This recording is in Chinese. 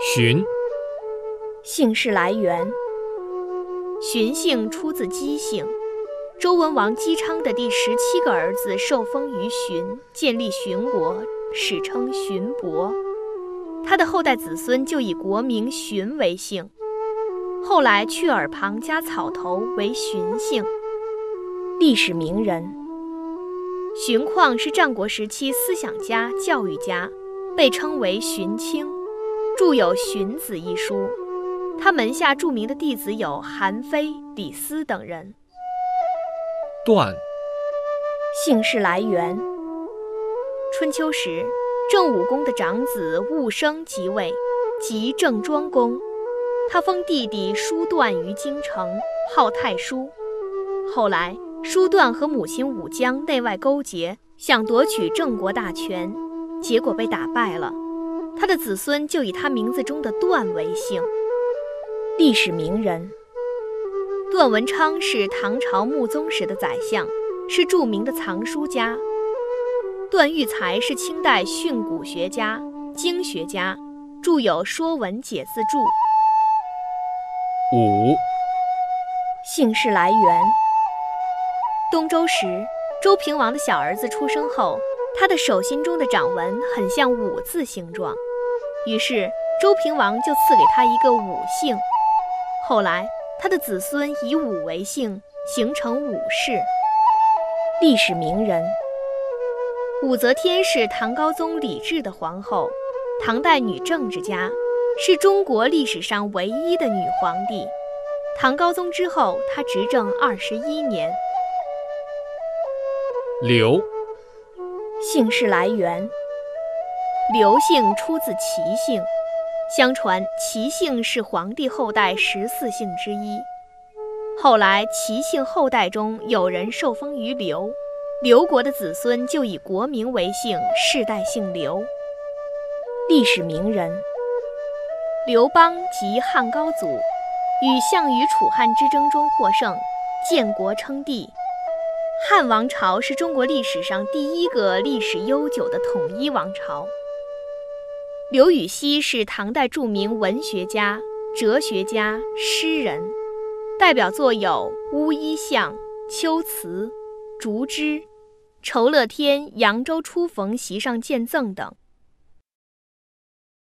荀， 姓氏来源。荀姓出自姬姓，周文王姬昌的第17个儿子受封于荀，建立荀国，史称荀伯。他的后代子孙就以国名荀为姓，后来去耳旁加草头为荀姓。历史名人。荀况是战国时期思想家、教育家，被称为荀卿，著有《荀子》一书。他门下著名的弟子有韩非、李斯等人。 段， 姓氏来源。春秋时，郑武公的长子寤生即位，即郑庄公。他封弟弟叔段于京城，号太叔。后来，叔段和母亲武姜内外勾结，想夺取郑国大权，结果被打败了。他的子孙就以他名字中的段为姓。历史名人。段文昌是唐朝穆宗时的宰相，是著名的藏书家。段玉裁是清代训诂学家、经学家，著有《说文解字注》。 武， 姓氏来源。东周时，周平王的小儿子出生后，他的手心中的掌纹很像武字形状，于是周平王就赐给他一个武姓。后来，他的子孙以武为姓，形成武氏。历史名人。武则天是唐高宗李治的皇后，唐代女政治家，是中国历史上唯一的女皇帝。唐高宗之后，她执政21年。 刘， 姓氏来源。刘姓出自齐姓，相传齐姓是黄帝后代14姓之一。后来齐姓后代中有人受封于刘，刘国的子孙就以国名为姓，世代姓刘。历史名人。刘邦即汉高祖，与项羽楚汉之争中获胜，建国称帝。汉王朝是中国历史上第一个历史悠久的统一王朝。刘禹锡是唐代著名文学家、哲学家、诗人，代表作有《乌衣巷》《秋词》《竹枝》《酬乐天扬州初逢席上见赠等。